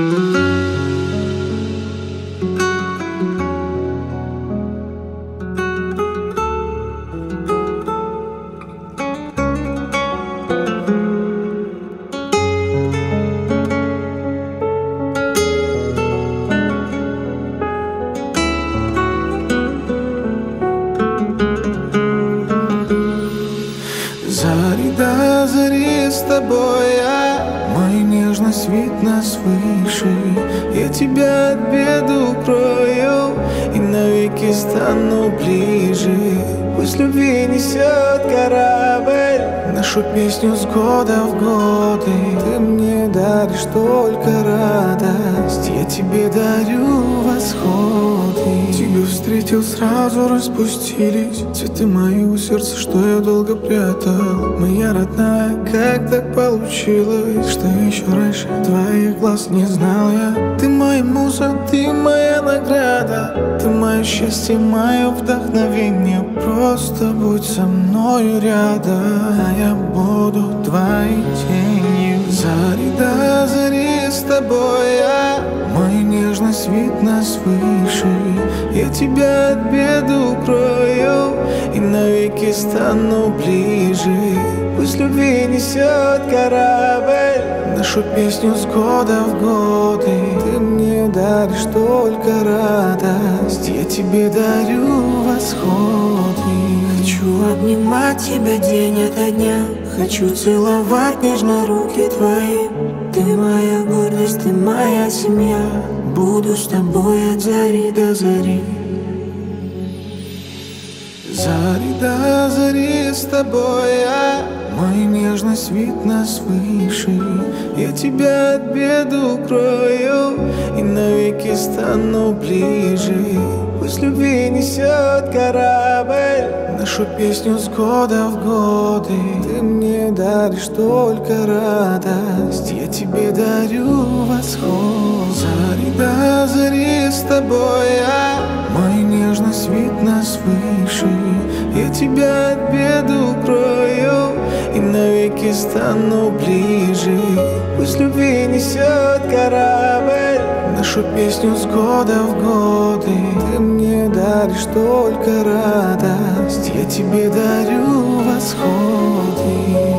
Зари до зари с тобой я, мою нежность видно свыше. Я тебя от бед укрою и навеки стану ближе. Пусть любви несет корабль нашу песню с года в годы. Ты мне даришь только радость, я тебе дарю восходы. Тебя встретил, сразу распустились цветы моего сердца, что я долго прятал. Моя родная, как так получилось, что еще раньше твоих глаз не знал я. Ты моя муза, ты моя награда, ты мое счастье, мое вдохновение. Просто будь со мною рядом, а я буду твоей тенью. Зари до зари с тобой я, мою нежность видно свыше. Я тебя от бед укрою и навеки стану ближе. Пусть любви несет корабль нашу песню с года в годы. Ты мне даришь только радость, я тебе дарю восходы. Хочу обнимать тебя день ото дня, хочу целовать нежно руки твои. Ты моя гордость, ты моя семья, буду с тобой от зари до зари. Зари до зари с тобой я, мою нежность видно свыше. Я тебя от бед укрою и навеки стану ближе. Пусть любви несет корабль нашу песню с года в годы. Ты мне даришь только радость, я тебе дарю восход. Зари до зари с тобой я, мою нежность видно свыше. Я тебя от бед укрою и навеки стану ближе. Пусть любви несет корабль нашу песню с года в годы. Ты мне даришь только радость, я тебе дарю восходы.